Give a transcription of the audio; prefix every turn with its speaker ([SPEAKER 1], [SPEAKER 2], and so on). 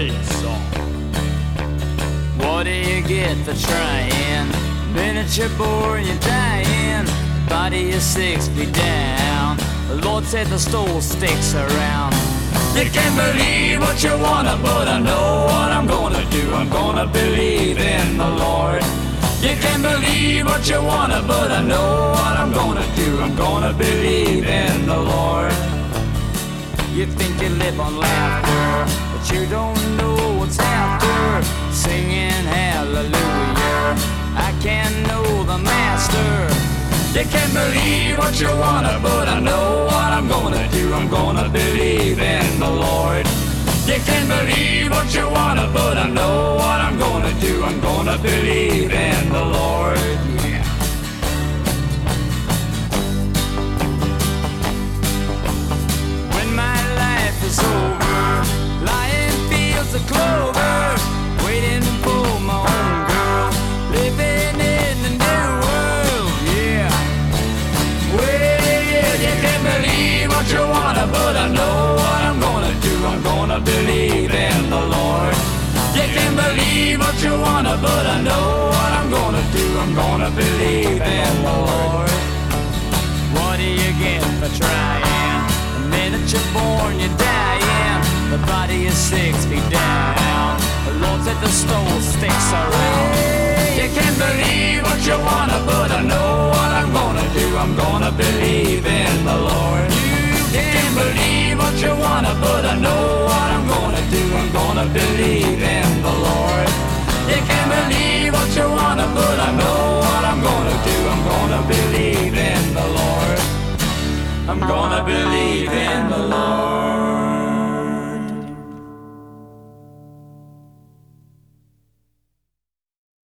[SPEAKER 1] play a song.
[SPEAKER 2] What do you get for trying? Miniature boy, you're dying. Body is 6 feet down. The Lord said the stool sticks around.
[SPEAKER 1] You can't believe what you wanna, but I know what I'm gonna do. I'm gonna believe in the Lord. You can't believe what you wanna, but I know what I'm gonna do. I'm gonna believe in the Lord.
[SPEAKER 2] You think you live on laughter, but you don't know what's after. Singing hallelujah, I can't know the master.
[SPEAKER 1] You can't believe what you wanna, but I know what I'm gonna do. I'm gonna believe in the Lord. You can't believe what you wanna, but I know what I'm gonna do. I'm gonna believe in the Lord. Yeah.
[SPEAKER 2] When my life is over, lying fields of clover, waiting for my own girl, living in the new world. Yeah.
[SPEAKER 1] Well, you can't believe what you wanna, but I know what I'm gonna do. I'm gonna believe in the Lord. You can't believe what you wanna, but I know what I'm gonna do. I'm gonna believe in the Lord.
[SPEAKER 2] What do you get for trying? The minute you're born, you're dying. The body is 6 feet down. The Lord said the stone sticks around.
[SPEAKER 1] You can't believe what you wanna, but I know what I'm gonna do. I'm gonna believe in the Lord. You can't believe what you wanna, but I know what I'm gonna do. I'm gonna believe in the Lord. You can't believe what you wanna, but I know what I'm gonna do. I'm gonna believe in the Lord. I'm gonna believe in the Lord.